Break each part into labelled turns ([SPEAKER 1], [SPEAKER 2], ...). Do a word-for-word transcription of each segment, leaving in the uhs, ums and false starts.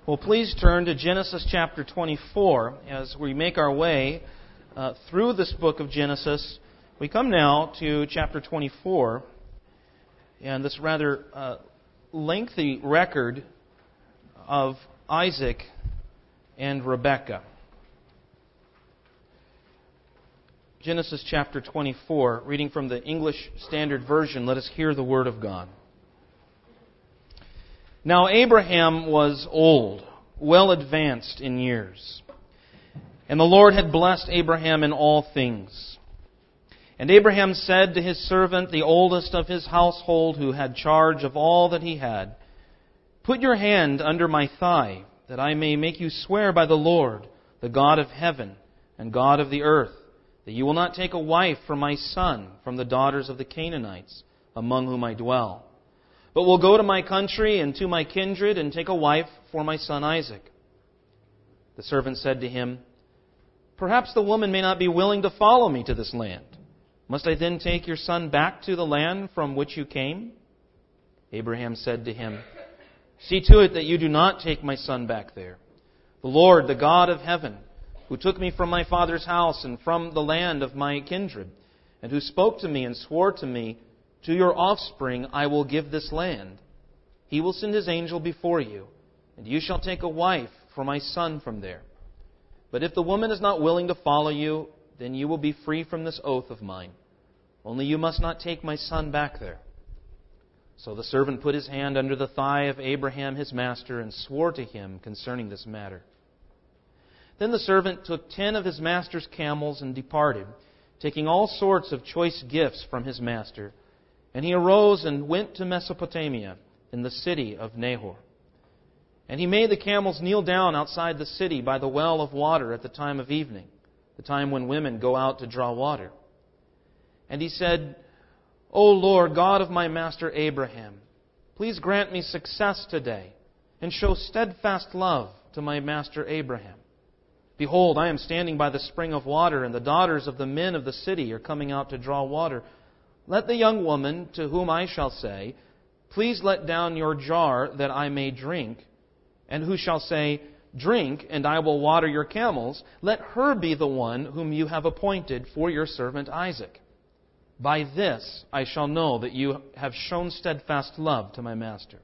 [SPEAKER 1] Well, please turn to Genesis chapter twenty-four as we make our way uh, through this book of Genesis. We come now to chapter twenty-four and this rather uh, lengthy record of Isaac and Rebekah. Genesis chapter twenty-four, reading from the English Standard Version, let us hear the Word of God. Now Abraham was old, well advanced in years, and the Lord had blessed Abraham in all things. And Abraham said to his servant, the oldest of his household, who had charge of all that he had, "Put your hand under my thigh, that I may make you swear by the Lord, the God of heaven and God of the earth, that you will not take a wife for my son from the daughters of the Canaanites, among whom I dwell, but will go to my country and to my kindred and take a wife for my son Isaac." The servant said to him, "Perhaps the woman may not be willing to follow me to this land. Must I then take your son back to the land from which you came?" Abraham said to him, "See to it that you do not take my son back there. The Lord, the God of heaven, who took me from my father's house and from the land of my kindred, and who spoke to me and swore to me, 'To your offspring I will give this land,' He will send His angel before you, and you shall take a wife for my son from there. But if the woman is not willing to follow you, then you will be free from this oath of mine. Only you must not take my son back there." So the servant put his hand under the thigh of Abraham his master and swore to him concerning this matter. Then the servant took ten of his master's camels and departed, taking all sorts of choice gifts from his master. And he arose and went to Mesopotamia, in the city of Nahor. And he made the camels kneel down outside the city by the well of water at the time of evening, the time when women go out to draw water. And he said, "O Lord, God of my master Abraham, please grant me success today, and show steadfast love to my master Abraham. Behold, I am standing by the spring of water, and the daughters of the men of the city are coming out to draw water. Let the young woman to whom I shall say, 'Please let down your jar that I may drink,' and who shall say, 'Drink, and I will water your camels,' let her be the one whom you have appointed for your servant Isaac. By this I shall know that you have shown steadfast love to my master."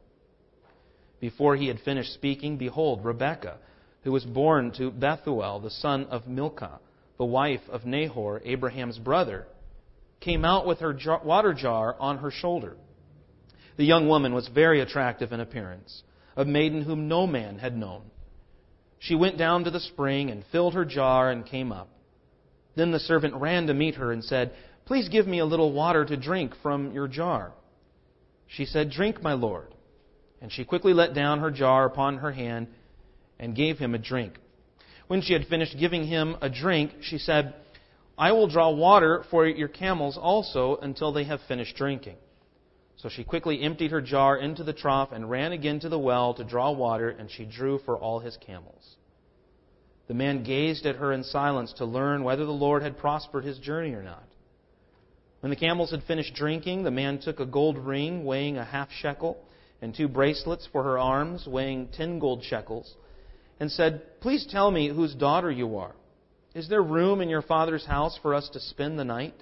[SPEAKER 1] Before he had finished speaking, behold, Rebekah, who was born to Bethuel, the son of Milcah, the wife of Nahor, Abraham's brother, came out with her jar, water jar on her shoulder. The young woman was very attractive in appearance, a maiden whom no man had known. She went down to the spring and filled her jar and came up. Then the servant ran to meet her and said, "Please give me a little water to drink from your jar." She said, "Drink, my lord." And she quickly let down her jar upon her hand and gave him a drink. When she had finished giving him a drink, she said, "I will draw water for your camels also until they have finished drinking." So she quickly emptied her jar into the trough and ran again to the well to draw water, and she drew for all his camels. The man gazed at her in silence to learn whether the Lord had prospered his journey or not. When the camels had finished drinking, the man took a gold ring weighing a half shekel and two bracelets for her arms weighing ten gold shekels, and said, "Please tell me whose daughter you are. Is there room in your father's house for us to spend the night?"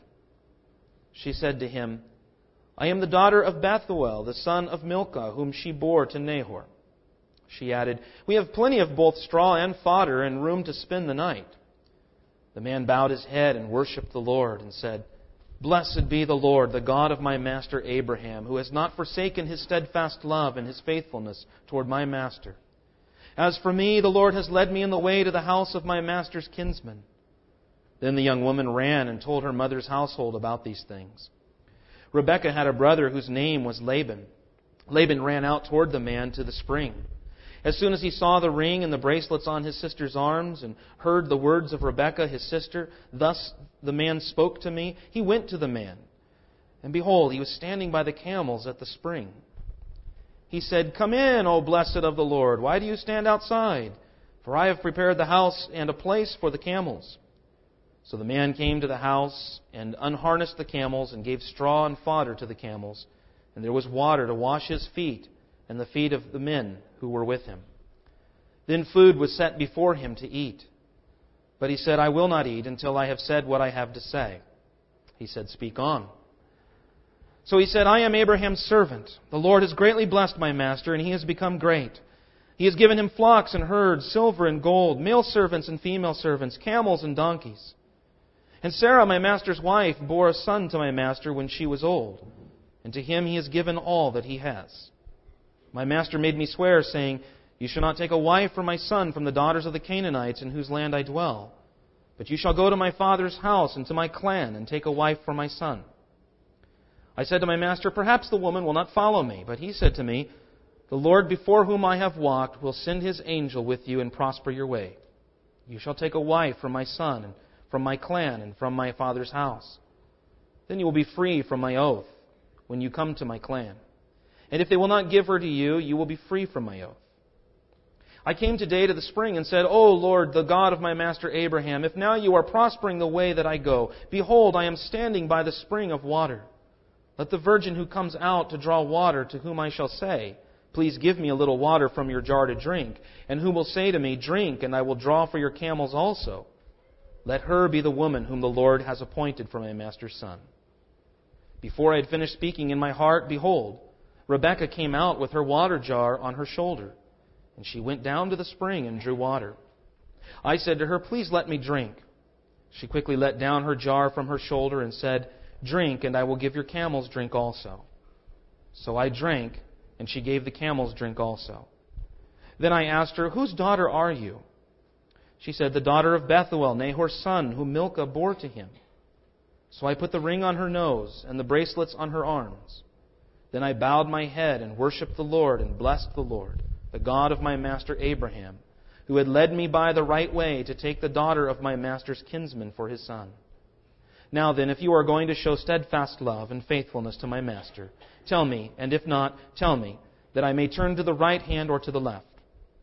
[SPEAKER 1] She said to him, "I am the daughter of Bethuel, the son of Milcah, whom she bore to Nahor." She added, "We have plenty of both straw and fodder and room to spend the night." The man bowed his head and worshipped the Lord and said, "Blessed be the Lord, the God of my master Abraham, who has not forsaken His steadfast love and His faithfulness toward my master. As for me, the Lord has led me in the way to the house of my master's kinsman." Then the young woman ran and told her mother's household about these things. Rebekah had a brother whose name was Laban. Laban ran out toward the man to the spring. As soon as he saw the ring and the bracelets on his sister's arms and heard the words of Rebekah, his sister, "Thus the man spoke to me," he went to the man. And behold, he was standing by the camels at the spring. He said, "Come in, O blessed of the Lord. Why do you stand outside? For I have prepared the house and a place for the camels." So the man came to the house and unharnessed the camels and gave straw and fodder to the camels. And there was water to wash his feet and the feet of the men who were with him. Then food was set before him to eat. But he said, I will not eat until I have said what I have to say. He said, Speak on. So he said, I am Abraham's servant. The Lord has greatly blessed my master, and he has become great. He has given him flocks and herds, silver and gold, male servants and female servants, camels and donkeys. And Sarah, my master's wife, bore a son to my master when she was old, and to him he has given all that he has. My master made me swear, saying, You shall not take a wife for my son from the daughters of the Canaanites in whose land I dwell, but you shall go to my father's house and to my clan and take a wife for my son. I said to my master, Perhaps the woman will not follow me. But he said to me, The Lord before whom I have walked will send His angel with you and prosper your way. You shall take a wife for my son and from my clan and from my father's house. Then you will be free from my oath when you come to my clan. And if they will not give her to you, you will be free from my oath. I came today to the spring and said, O Lord, the God of my master Abraham, if now you are prospering the way that I go, behold, I am standing by the spring of water. Let the virgin who comes out to draw water, to whom I shall say, Please give me a little water from your jar to drink, and who will say to me, Drink, and I will draw for your camels also. Let her be the woman whom the Lord has appointed for my master's son. Before I had finished speaking in my heart, behold, Rebekah came out with her water jar on her shoulder, and she went down to the spring and drew water. I said to her, Please let me drink. She quickly let down her jar from her shoulder and said, Drink, and I will give your camels drink also. So I drank, and she gave the camels drink also. Then I asked her, Whose daughter are you? She said, The daughter of Bethuel, Nahor's son, whom Milcah bore to him. So I put the ring on her nose and the bracelets on her arms. Then I bowed my head and worshipped the Lord and blessed the Lord, the God of my master Abraham, who had led me by the right way to take the daughter of my master's kinsman for his son. Now then, if you are going to show steadfast love and faithfulness to my master, tell me, and if not, tell me, that I may turn to the right hand or to the left.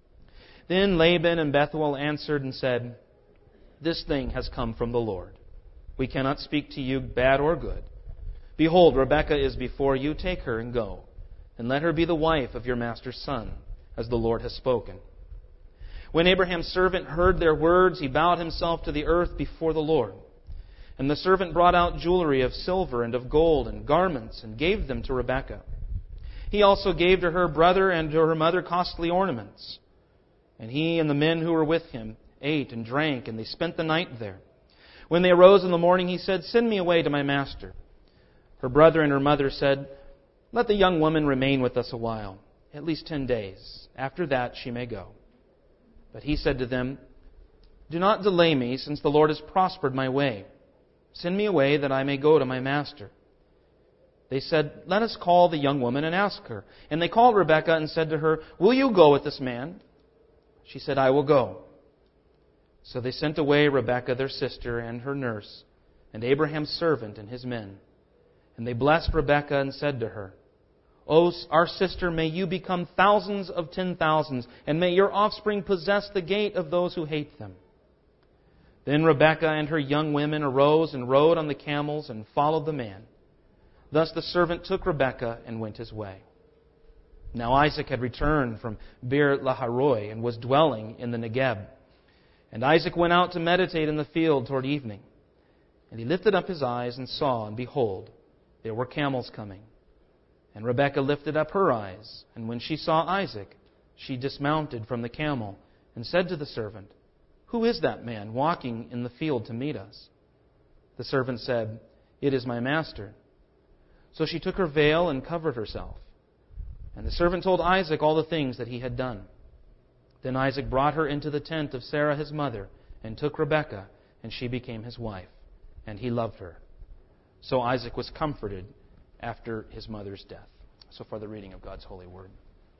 [SPEAKER 1] Then Laban and Bethuel answered and said, This thing has come from the Lord. We cannot speak to you bad or good. Behold, Rebekah is before you. Take her and go, and let her be the wife of your master's son, as the Lord has spoken. When Abraham's servant heard their words, he bowed himself to the earth before the Lord. And the servant brought out jewelry of silver and of gold and garments and gave them to Rebekah. He also gave to her brother and to her mother costly ornaments. And he and the men who were with him ate and drank, and they spent the night there. When they arose in the morning, he said, Send me away to my master. Her brother and her mother said, Let the young woman remain with us a while, at least ten days. After that she may go. But he said to them, Do not delay me, since the Lord has prospered my way. Send me away that I may go to my master. They said, Let us call the young woman and ask her. And they called Rebekah and said to her, Will you go with this man? She said, I will go. So they sent away Rebekah, their sister, and her nurse, and Abraham's servant and his men. And they blessed Rebekah and said to her, O our sister, may you become thousands of ten thousands, and may your offspring possess the gate of those who hate them. Then Rebekah and her young women arose and rode on the camels and followed the man. Thus the servant took Rebekah and went his way. Now Isaac had returned from Beer Laharoi and was dwelling in the Negeb. And Isaac went out to meditate in the field toward evening. And he lifted up his eyes and saw, and behold, there were camels coming. And Rebekah lifted up her eyes, and when she saw Isaac, she dismounted from the camel and said to the servant, Who is that man walking in the field to meet us? The servant said, It is my master. So she took her veil and covered herself. And the servant told Isaac all the things that he had done. Then Isaac brought her into the tent of Sarah his mother, and took Rebekah, and she became his wife, and he loved her. So Isaac was comforted after his mother's death. So far the reading of God's holy word.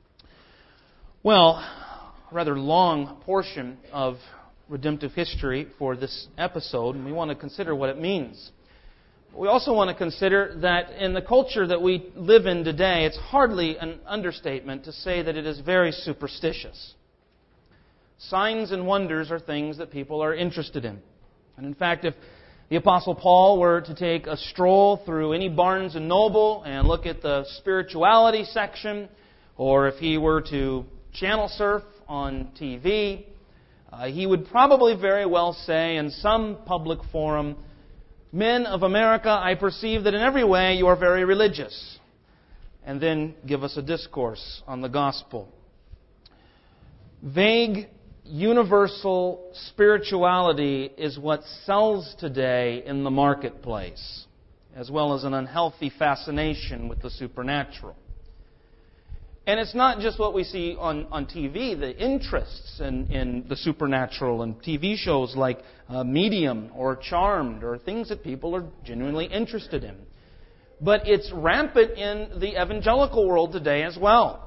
[SPEAKER 1] Well, a rather long portion of redemptive history for this episode, and we want to consider what it means. We also want to consider that in the culture that we live in today, it's hardly an understatement to say that it is very superstitious. Signs and wonders are things that people are interested in. And in fact, if the Apostle Paul were to take a stroll through any Barnes and Noble and look at the spirituality section, or if he were to channel surf on T V, uh, he would probably very well say in some public forum, "Men of America, I perceive that in every way you are very religious," and then give us a discourse on the gospel. Vague, universal spirituality is what sells today in the marketplace, as well as an unhealthy fascination with the supernatural. And it's not just what we see on, on T V, the interests in, in the supernatural and T V shows like uh, Medium or Charmed or things that people are genuinely interested in. But it's rampant in the evangelical world today as well.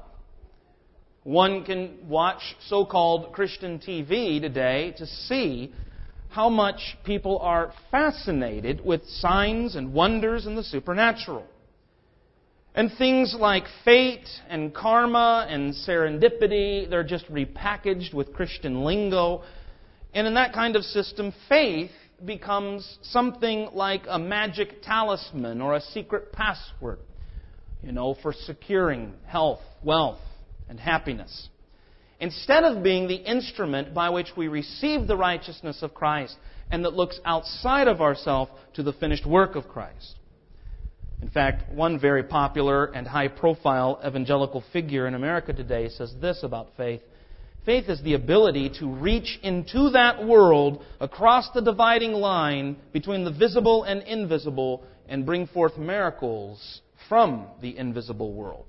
[SPEAKER 1] One can watch so-called Christian T V today to see how much people are fascinated with signs and wonders in the supernatural. And things like fate and karma and serendipity, they're just repackaged with Christian lingo. And in that kind of system, faith becomes something like a magic talisman or a secret password, you know, for securing health, wealth, and happiness. Instead of being the instrument by which we receive the righteousness of Christ and that looks outside of ourselves to the finished work of Christ. In fact, one very popular and high-profile evangelical figure in America today says this about faith. Faith is the ability to reach into that world across the dividing line between the visible and invisible and bring forth miracles from the invisible world.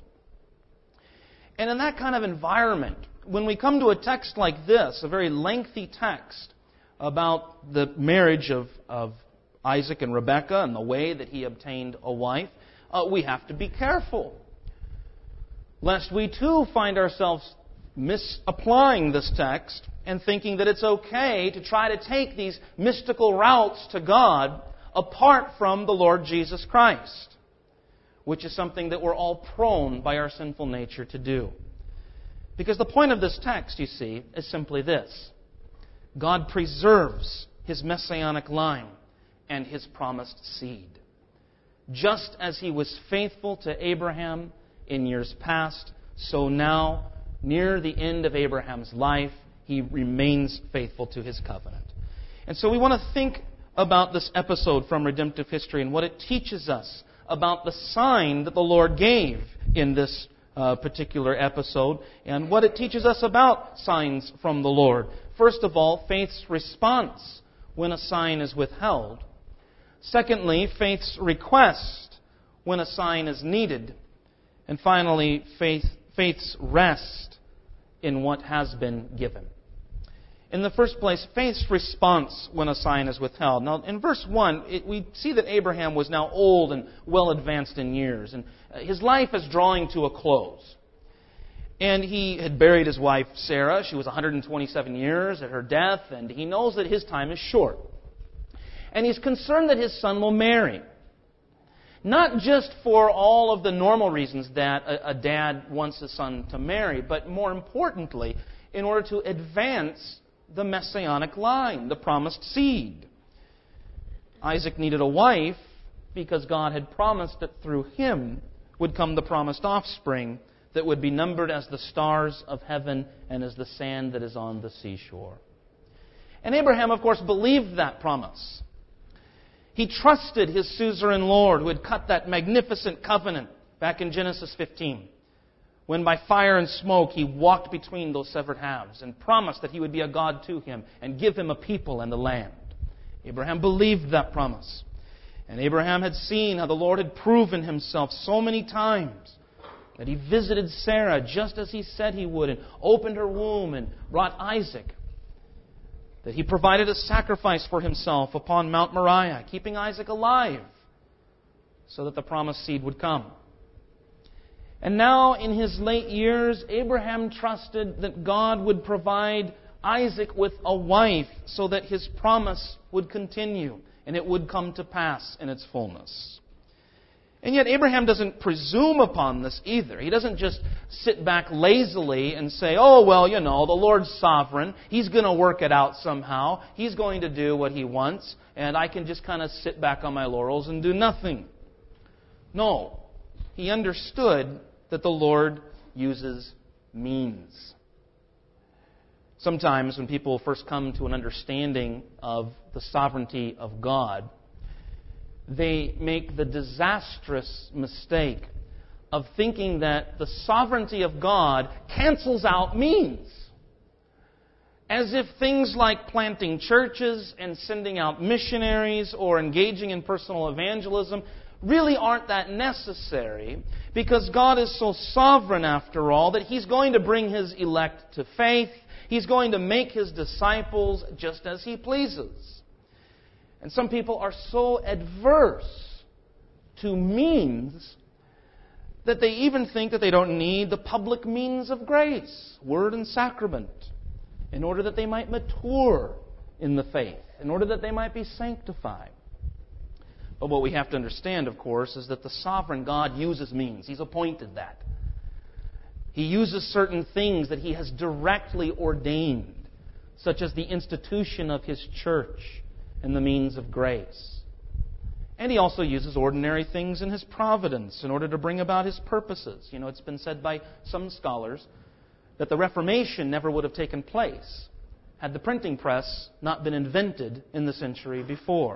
[SPEAKER 1] And in that kind of environment, when we come to a text like this, a very lengthy text about the marriage of, of Isaac and Rebekah and the way that he obtained a wife, uh, we have to be careful, lest we too find ourselves misapplying this text and thinking that it's okay to try to take these mystical routes to God apart from the Lord Jesus Christ, which is something that we're all prone by our sinful nature to do. Because the point of this text, you see, is simply this. God preserves His messianic line and His promised seed. Just as He was faithful to Abraham in years past, so now, near the end of Abraham's life, He remains faithful to His covenant. And so we want to think about this episode from redemptive history and what it teaches us about the sign that the Lord gave in this uh, particular episode and what it teaches us about signs from the Lord. First of all, faith's response when a sign is withheld. Secondly, faith's request when a sign is needed. And finally, faith, faith's rest in what has been given. In the first place, faith's response when a sign is withheld. Now, in verse one, it, we see that Abraham was now old and well advanced in years, and his life is drawing to a close. And he had buried his wife, Sarah. She was one hundred twenty-seven years at her death, and he knows that his time is short. And he's concerned that his son will marry. Not just for all of the normal reasons that a, a dad wants his son to marry, but more importantly, in order to advance the messianic line, the promised seed. Isaac needed a wife because God had promised that through him would come the promised offspring that would be numbered as the stars of heaven and as the sand that is on the seashore. And Abraham, of course, believed that promise. He trusted his suzerain Lord who had cut that magnificent covenant back in Genesis fifteen, when by fire and smoke He walked between those severed halves and promised that He would be a God to him and give him a people and a land. Abraham believed that promise. And Abraham had seen how the Lord had proven Himself so many times, that He visited Sarah just as He said He would and opened her womb and brought Isaac. That He provided a sacrifice for Himself upon Mount Moriah, keeping Isaac alive so that the promised seed would come. And now, in his late years, Abraham trusted that God would provide Isaac with a wife so that his promise would continue and it would come to pass in its fullness. And yet Abraham doesn't presume upon this either. He doesn't just sit back lazily and say, oh, well, you know, the Lord's sovereign. He's going to work it out somehow. He's going to do what He wants, and I can just kind of sit back on my laurels and do nothing. No. He understood that the Lord uses means. Sometimes when people first come to an understanding of the sovereignty of God, they make the disastrous mistake of thinking that the sovereignty of God cancels out means. As if things like planting churches and sending out missionaries or engaging in personal evangelism really aren't that necessary, because God is so sovereign after all that He's going to bring His elect to faith. He's going to make His disciples just as He pleases. And some people are so adverse to means that they even think that they don't need the public means of grace, word and sacrament, in order that they might mature in the faith, in order that they might be sanctified. But what we have to understand, of course, is that the sovereign God uses means. He's appointed that. He uses certain things that He has directly ordained, such as the institution of His church and the means of grace. And He also uses ordinary things in His providence in order to bring about His purposes. You know, it's been said by some scholars that the Reformation never would have taken place had the printing press not been invented in the century before.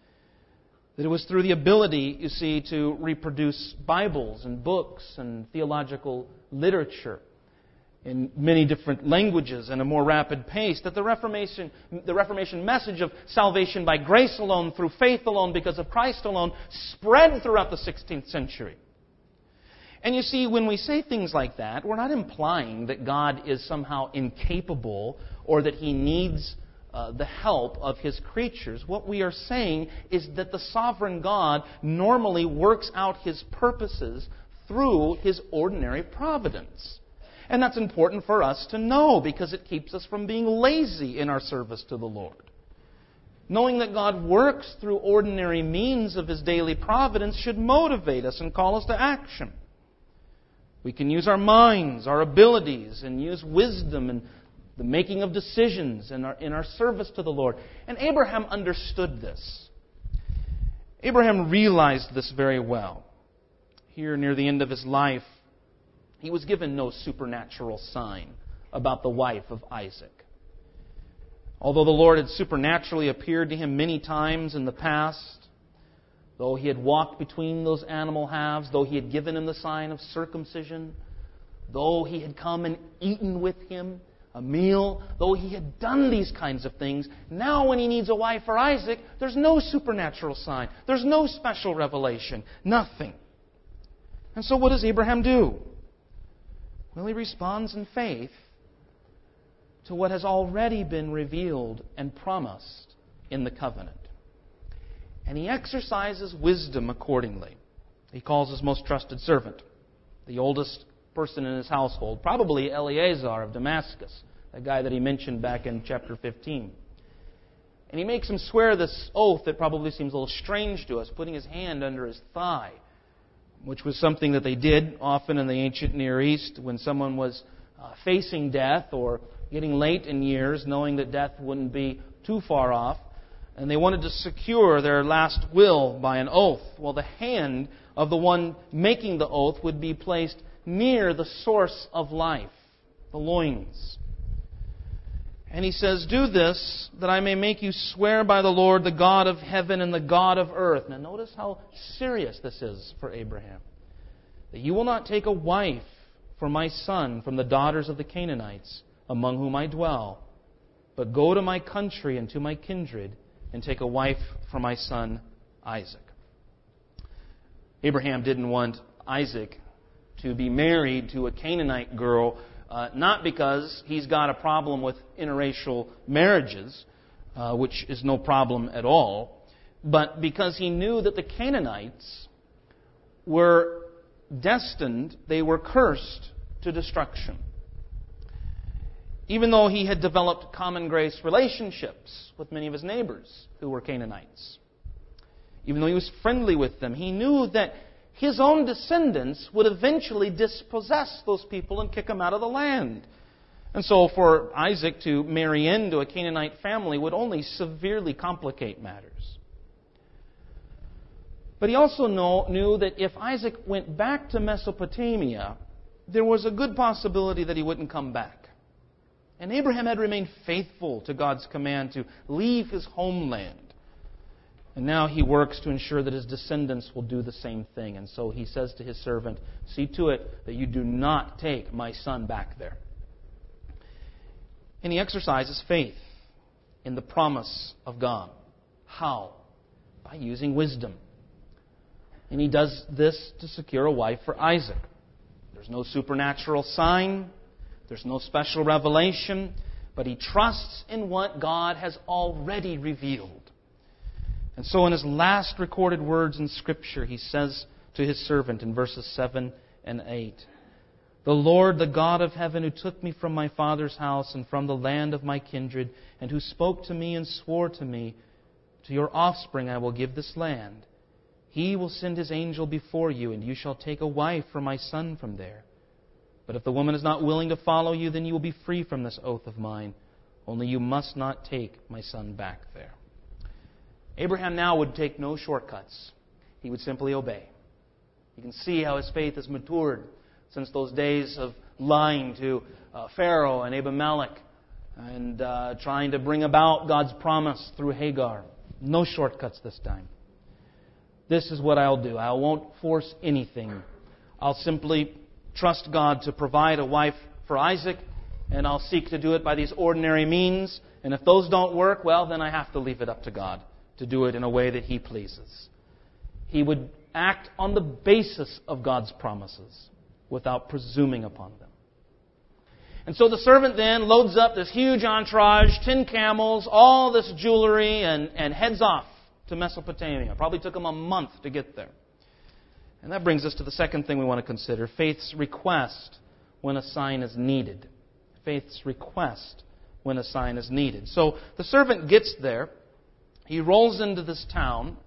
[SPEAKER 1] That it was through the ability, you see, to reproduce Bibles and books and theological literature in many different languages and a more rapid pace that the Reformation, the Reformation message of salvation by grace alone, through faith alone, because of Christ alone, spread throughout the sixteenth century. And you see, when we say things like that, we're not implying that God is somehow incapable or that He needs uh, the help of His creatures. What we are saying is that the sovereign God normally works out His purposes through His ordinary providence. And that's important for us to know because it keeps us from being lazy in our service to the Lord. Knowing that God works through ordinary means of His daily providence should motivate us and call us to action. We can use our minds, our abilities, and use wisdom and the making of decisions in our, in our service to the Lord. And Abraham understood this. Abraham realized this very well. Here near the end of his life, he was given no supernatural sign about the wife of Isaac. Although the Lord had supernaturally appeared to him many times in the past, though He had walked between those animal halves, though He had given him the sign of circumcision, though He had come and eaten with him a meal, though He had done these kinds of things, now when he needs a wife for Isaac, there's no supernatural sign. There's no special revelation. Nothing. And so what does Abraham do? Well, he responds in faith to what has already been revealed and promised in the covenant. And he exercises wisdom accordingly. He calls his most trusted servant, the oldest person in his household, probably Eleazar of Damascus, the guy that he mentioned back in chapter fifteen. And he makes him swear this oath that probably seems a little strange to us, putting his hand under his thigh, which was something that they did often in the ancient Near East when someone was uh, facing death or getting late in years, knowing that death wouldn't be too far off. And they wanted to secure their last will by an oath. Well, the hand of the one making the oath would be placed near the source of life, the loins. And he says, "Do this, that I may make you swear by the Lord, the God of heaven and the God of earth." Now notice how serious this is for Abraham. "That you will not take a wife for my son from the daughters of the Canaanites, among whom I dwell, but go to my country and to my kindred, and take a wife for my son Isaac." Abraham didn't want Isaac to be married to a Canaanite girl, uh, not because he's got a problem with interracial marriages, uh, which is no problem at all, but because he knew that the Canaanites were destined, they were cursed to destruction. Even though he had developed common grace relationships with many of his neighbors who were Canaanites, even though he was friendly with them, he knew that his own descendants would eventually dispossess those people and kick them out of the land. And so for Isaac to marry into a Canaanite family would only severely complicate matters. But he also know, knew that if Isaac went back to Mesopotamia, there was a good possibility that he wouldn't come back. And Abraham had remained faithful to God's command to leave his homeland. And now he works to ensure that his descendants will do the same thing. And so he says to his servant, see to it that you do not take my son back there. And he exercises faith in the promise of God. How? By using wisdom. And he does this to secure a wife for Isaac. There's no supernatural sign. There's no special revelation. But he trusts in what God has already revealed. And so in his last recorded words in Scripture, he says to his servant in verses seven and eight, the Lord, the God of heaven, who took me from my father's house and from the land of my kindred, and who spoke to me and swore to me, to your offspring I will give this land. He will send His angel before you, and you shall take a wife for my son from there. But if the woman is not willing to follow you, then you will be free from this oath of mine. Only you must not take my son back there. Abraham now would take no shortcuts. He would simply obey. You can see how his faith has matured since those days of lying to uh, Pharaoh and Abimelech and uh, trying to bring about God's promise through Hagar. No shortcuts this time. This is what I'll do. I won't force anything. I'll simply trust God to provide a wife for Isaac, and I'll seek to do it by these ordinary means. And if those don't work, well, then I have to leave it up to God to do it in a way that He pleases. He would act on the basis of God's promises without presuming upon them. And so the servant then loads up this huge entourage, ten camels, all this jewelry, and, and heads off to Mesopotamia. Probably took him a month to get there. And that brings us to the second thing we want to consider, faith's request when a sign is needed. Faith's request when a sign is needed. So the servant gets there. He rolls into this town,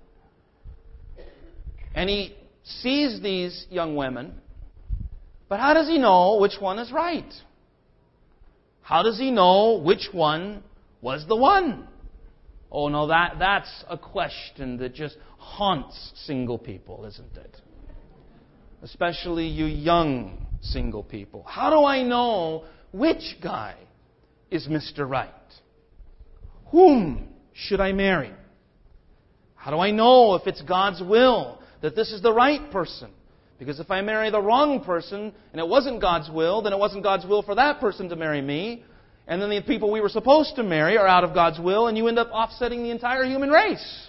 [SPEAKER 1] and he sees these young women. But how does he know which one is right? How does he know which one was the one? Oh no, that, that's a question that just haunts single people, isn't it? Especially you young single people. How do I know which guy is Mister Right? Whom should I marry? How do I know if it's God's will that this is the right person? Because if I marry the wrong person and it wasn't God's will, then it wasn't God's will for that person to marry me. And then the people we were supposed to marry are out of God's will, and you end up offsetting the entire human race.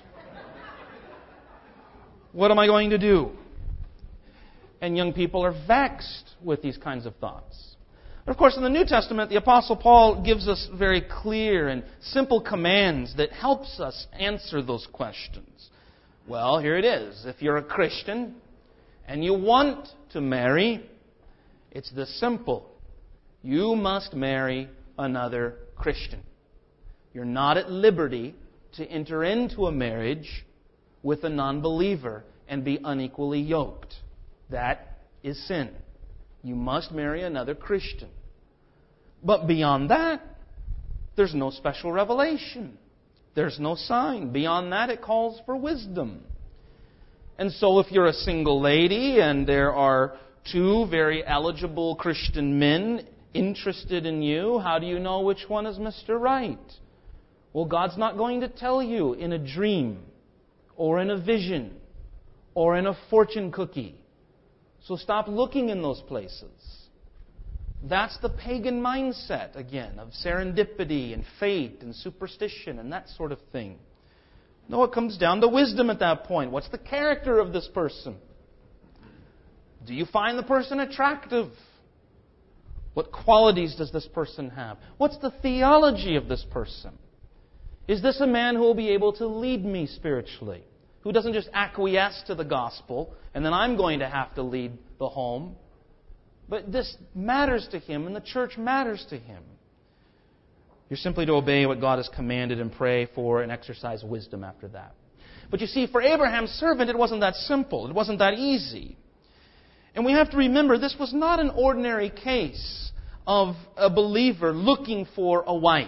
[SPEAKER 1] What am I going to do? And young people are vexed with these kinds of thoughts. But of course, in the New Testament, the Apostle Paul gives us very clear and simple commands that helps us answer those questions. Well, here it is. If you're a Christian and you want to marry, it's this simple. You must marry another Christian. You're not at liberty to enter into a marriage with a non-believer and be unequally yoked. That is sin. You must marry another Christian. But beyond that, there's no special revelation. There's no sign. Beyond that, it calls for wisdom. And so if you're a single lady and there are two very eligible Christian men interested in you, how do you know which one is Mister Right? Well, God's not going to tell you in a dream or in a vision or in a fortune cookie. So stop looking in those places. That's the pagan mindset, again, of serendipity and fate and superstition and that sort of thing. No, it comes down to wisdom at that point. What's the character of this person? Do you find the person attractive? What qualities does this person have? What's the theology of this person? Is this a man who will be able to lead me spiritually? Who doesn't just acquiesce to the gospel, and then I'm going to have to lead the home. But this matters to him, and the church matters to him. You're simply to obey what God has commanded and pray for and exercise wisdom after that. But you see, for Abraham's servant, it wasn't that simple. It wasn't that easy. And we have to remember, this was not an ordinary case of a believer looking for a wife.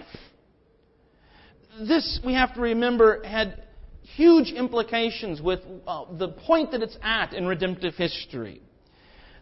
[SPEAKER 1] This, we have to remember, had huge implications with uh, the point that it's at in redemptive history.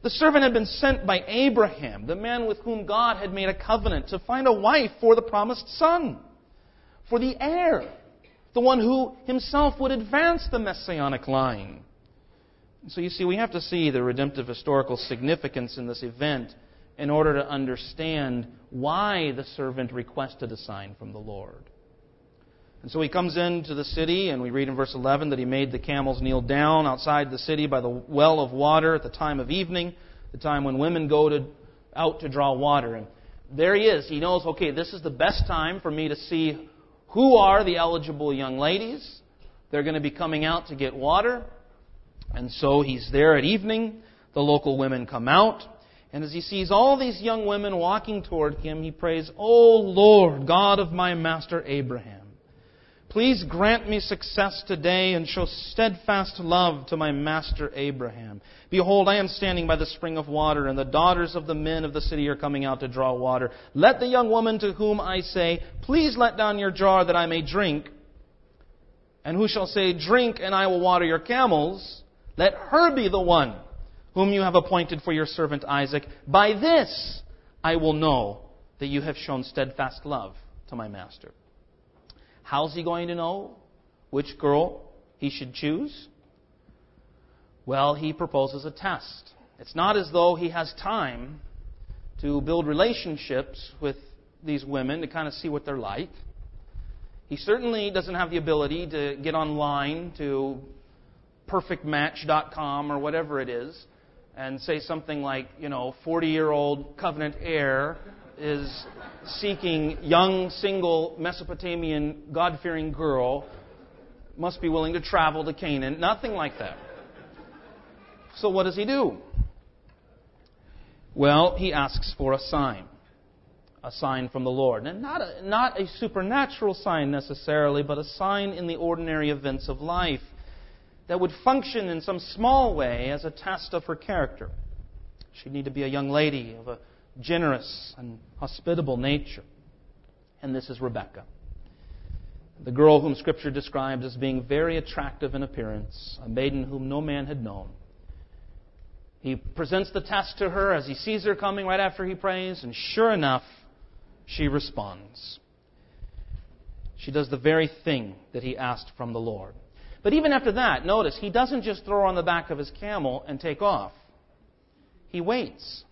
[SPEAKER 1] The servant had been sent by Abraham, the man with whom God had made a covenant, to find a wife for the promised son, for the heir, the one who himself would advance the messianic line. So you see, we have to see the redemptive historical significance in this event in order to understand why the servant requested a sign from the Lord. And so he comes into the city, and we read in verse eleven that he made the camels kneel down outside the city by the well of water at the time of evening, the time when women go to, out to draw water. And there he is. He knows, okay, this is the best time for me to see who are the eligible young ladies. They're going to be coming out to get water. And so he's there at evening. The local women come out. And as he sees all these young women walking toward him, he prays, "O Lord, God of my master Abraham, please grant me success today and show steadfast love to my master Abraham. Behold, I am standing by the spring of water, and the daughters of the men of the city are coming out to draw water. Let the young woman to whom I say, 'Please let down your jar that I may drink,' and who shall say, 'Drink, and I will water your camels,' let her be the one whom you have appointed for your servant Isaac. By this I will know that you have shown steadfast love to my master." How's he going to know which girl he should choose? Well, he proposes a test. It's not as though he has time to build relationships with these women to kind of see what they're like. He certainly doesn't have the ability to get online to perfect match dot com or whatever it is and say something like, you know, forty-year-old covenant heir is seeking young, single, Mesopotamian, God-fearing girl, must be willing to travel to Canaan. Nothing like that. So what does he do? Well, he asks for a sign. A sign from the Lord. And not a, not a supernatural sign necessarily, but a sign in the ordinary events of life that would function in some small way as a test of her character. She'd need to be a young lady of a generous and hospitable nature. And this is Rebekah, the girl whom Scripture describes as being very attractive in appearance, a maiden whom no man had known. He presents the test to her as he sees her coming right after he prays, and sure enough, she responds. She does the very thing that he asked from the Lord. But even after that, notice, he doesn't just throw her on the back of his camel and take off. He waits.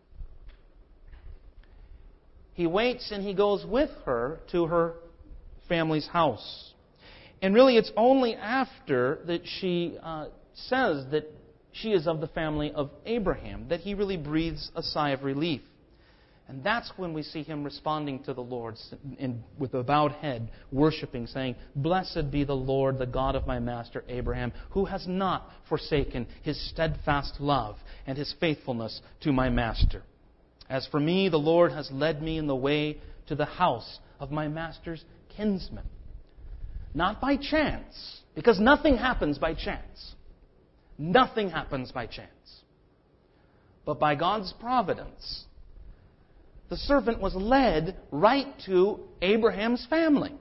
[SPEAKER 1] He waits and he goes with her to her family's house. And really, it's only after that she uh, says that she is of the family of Abraham that he really breathes a sigh of relief. And that's when we see him responding to the Lord in, with a bowed head, worshiping, saying, "Blessed be the Lord, the God of my master Abraham, who has not forsaken his steadfast love and his faithfulness to my master. As for me, the Lord has led me in the way to the house of my master's kinsman." Not by chance, because nothing happens by chance. Nothing happens by chance. But by God's providence, the servant was led right to Abraham's family.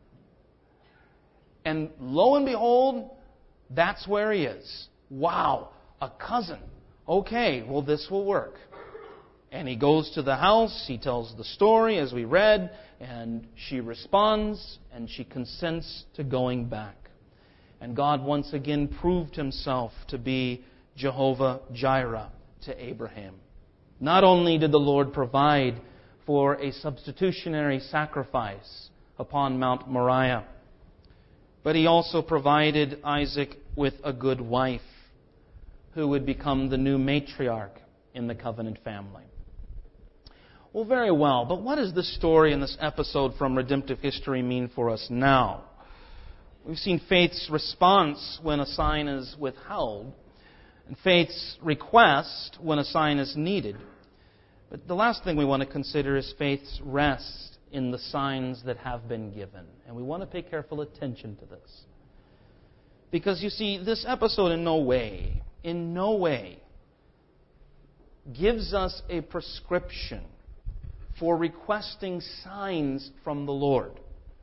[SPEAKER 1] And lo and behold, that's where he is. Wow, a cousin. Okay, well, this will work. And he goes to the house, he tells the story as we read, and she responds, and she consents to going back. And God once again proved himself to be Jehovah Jireh to Abraham. Not only did the Lord provide for a substitutionary sacrifice upon Mount Moriah, but he also provided Isaac with a good wife who would become the new matriarch in the covenant family. Well, very well, but what does this story and this episode from redemptive history mean for us now? We've seen faith's response when a sign is withheld, and faith's request when a sign is needed. But the last thing we want to consider is faith's rest in the signs that have been given. And we want to pay careful attention to this. Because you see, this episode in no way, in no way, gives us a prescription for requesting signs from the Lord.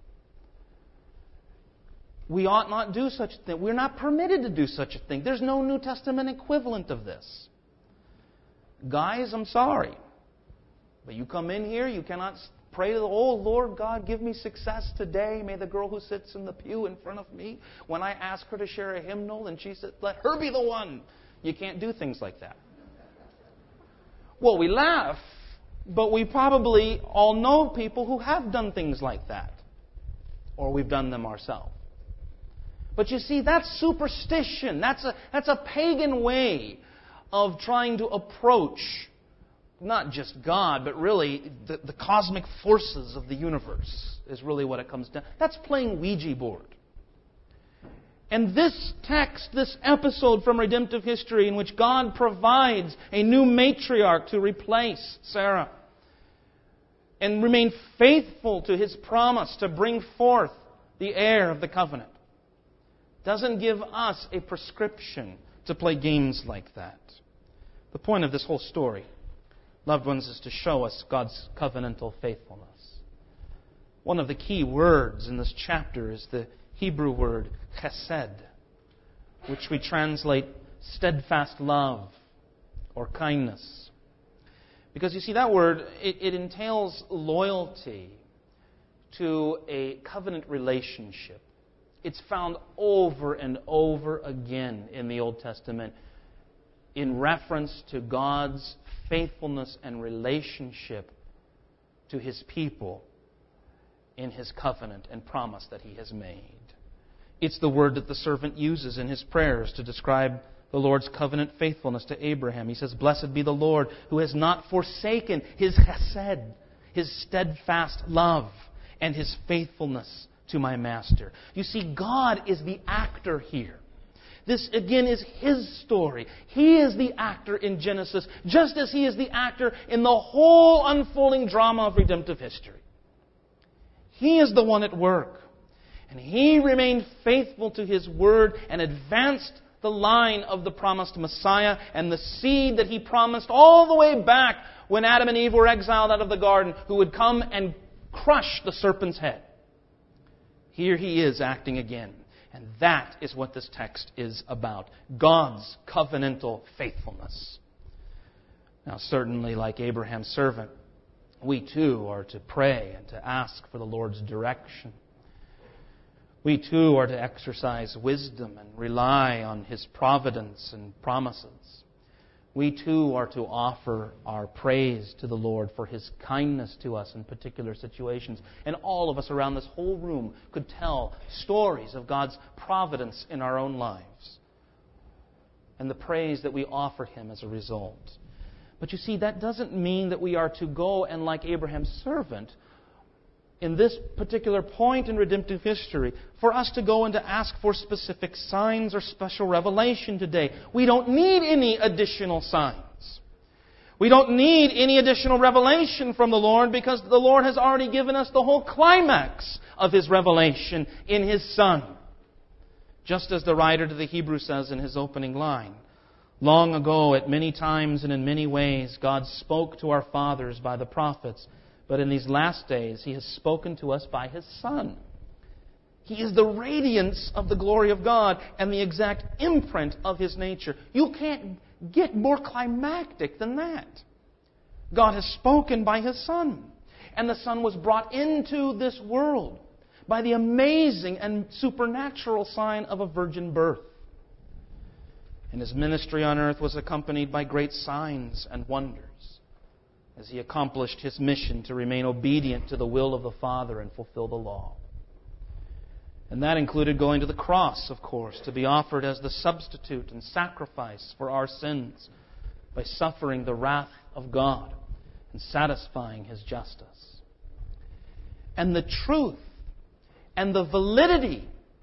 [SPEAKER 1] We ought not do such a thing. We're not permitted to do such a thing. There's no New Testament equivalent of this. Guys, I'm sorry. But you come in here, you cannot pray to the, oh, Lord God, give me success today. May the girl who sits in the pew in front of me, when I ask her to share a hymnal, and she said, let her be the one. You can't do things like that. Well, we laugh, but we probably all know people who have done things like that. Or we've done them ourselves. But you see, that's superstition. That's a, that's a pagan way of trying to approach not just God, but really the, the cosmic forces of the universe is really what it comes down. That's playing Ouija board. And this text, this episode from redemptive history in which God provides a new matriarch to replace Sarah and remain faithful to His promise to bring forth the heir of the covenant, doesn't give us a prescription to play games like that. The point of this whole story, loved ones, is to show us God's covenantal faithfulness. One of the key words in this chapter is the Hebrew word chesed, which we translate steadfast love or kindness. Because you see, that word, it, it entails loyalty to a covenant relationship. It's found over and over again in the Old Testament in reference to God's faithfulness and relationship to His people in His covenant and promise that He has made. It's the word that the servant uses in his prayers to describe the Lord's covenant faithfulness to Abraham. He says, blessed be the Lord who has not forsaken His chesed, His steadfast love, and His faithfulness to my master. You see, God is the actor here. This, again, is His story. He is the actor in Genesis, just as He is the actor in the whole unfolding drama of redemptive history. He is the one at work. And He remained faithful to His word and advanced the line of the promised Messiah and the seed that He promised all the way back when Adam and Eve were exiled out of the garden, who would come and crush the serpent's head. Here He is acting again. And that is what this text is about. God's covenantal faithfulness. Now, certainly, like Abraham's servant, we too are to pray and to ask for the Lord's direction. We too are to exercise wisdom and rely on His providence and promises. We too are to offer our praise to the Lord for His kindness to us in particular situations. And all of us around this whole room could tell stories of God's providence in our own lives and the praise that we offer Him as a result. But you see, that doesn't mean that we are to go and, like Abraham's servant, in this particular point in redemptive history, for us to go and to ask for specific signs or special revelation today. We don't need any additional signs. We don't need any additional revelation from the Lord, because the Lord has already given us the whole climax of His revelation in His Son. Just as the writer to the Hebrews says in his opening line, long ago, at many times and in many ways, God spoke to our fathers by the prophets. But in these last days, He has spoken to us by His Son. He is the radiance of the glory of God and the exact imprint of His nature. You can't get more climactic than that. God has spoken by His Son. And the Son was brought into this world by the amazing and supernatural sign of a virgin birth. And His ministry on earth was accompanied by great signs and wonders, as He accomplished His mission to remain obedient to the will of the Father and fulfill the law. And that included going to the cross, of course, to be offered as the substitute and sacrifice for our sins by suffering the wrath of God and satisfying His justice. And the truth and the validity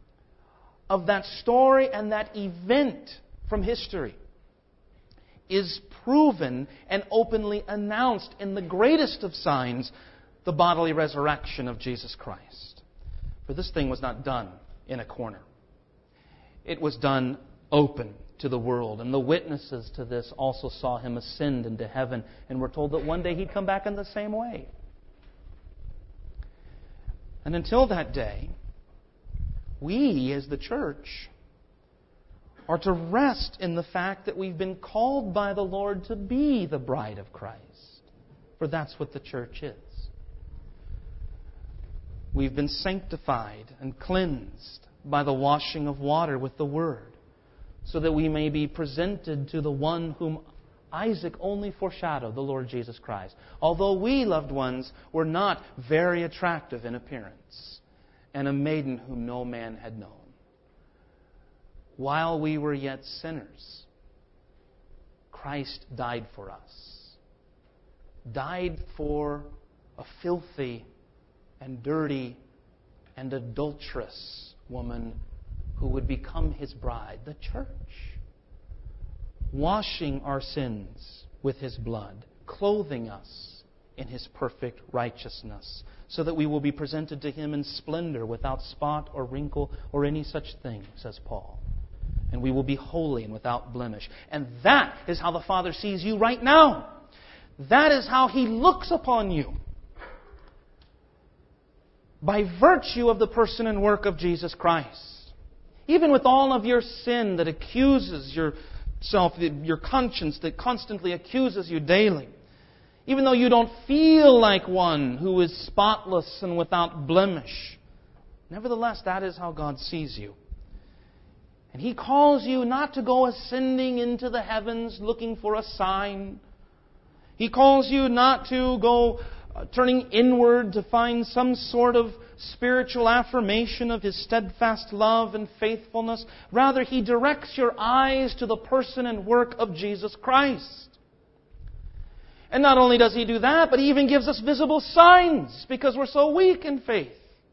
[SPEAKER 1] of that story and that event from history is proven and openly announced in the greatest of signs, the bodily resurrection of Jesus Christ. For this thing was not done in a corner. It was done open to the world. And the witnesses to this also saw Him ascend into heaven and were told that one day He'd come back in the same way. And until that day, we as the church are to rest in the fact that we've been called by the Lord to be the bride of Christ. For that's what the church is. We've been sanctified and cleansed by the washing of water with the Word, so that we may be presented to the one whom Isaac only foreshadowed, the Lord Jesus Christ. Although we, loved ones, were not very attractive in appearance, and a maiden whom no man had known. While we were yet sinners, Christ died for us. Died for a filthy and dirty and adulterous woman who would become His bride, the church. Washing our sins with His blood, clothing us in His perfect righteousness, so that we will be presented to Him in splendor, without spot or wrinkle or any such thing, says Paul. And we will be holy and without blemish. And that is how the Father sees you right now. That is how He looks upon you. By virtue of the person and work of Jesus Christ. Even with all of your sin that accuses yourself, your conscience that constantly accuses you daily. Even though you don't feel like one who is spotless and without blemish. Nevertheless, that is how God sees you. And He calls you not to go ascending into the heavens looking for a sign. He calls you not to go uh, turning inward to find some sort of spiritual affirmation of His steadfast love and faithfulness. Rather, He directs your eyes to the person and work of Jesus Christ. And not only does He do that, but He even gives us visible signs because we're so weak in faith.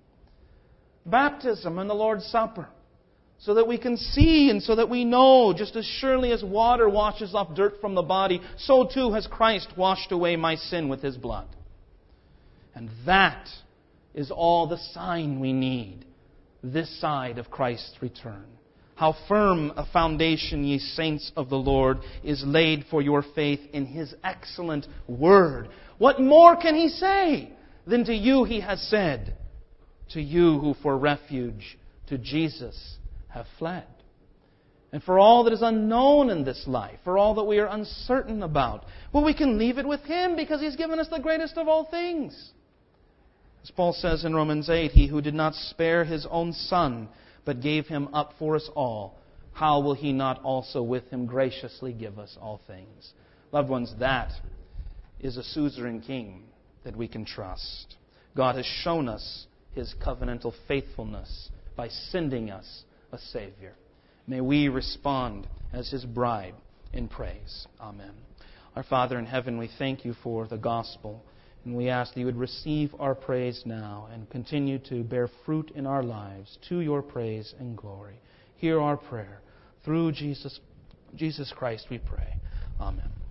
[SPEAKER 1] Baptism and the Lord's Supper. So that we can see and so that we know, just as surely as water washes off dirt from the body, so too has Christ washed away my sin with His blood. And that is all the sign we need this side of Christ's return. How firm a foundation, ye saints of the Lord, is laid for your faith in His excellent Word. What more can He say than to you He has said, to you who for refuge to Jesus have fled? And for all that is unknown in this life, for all that we are uncertain about, well, we can leave it with Him because He's given us the greatest of all things. As Paul says in Romans eight, He who did not spare His own Son, but gave Him up for us all, how will He not also with Him graciously give us all things? Loved ones, that is a suzerain King that we can trust. God has shown us His covenantal faithfulness by sending us a Savior. May we respond as His bride in praise. Amen. Our Father in heaven, we thank You for the gospel, and we ask that You would receive our praise now and continue to bear fruit in our lives to Your praise and glory. Hear our prayer. Through Jesus, Jesus Christ we pray. Amen.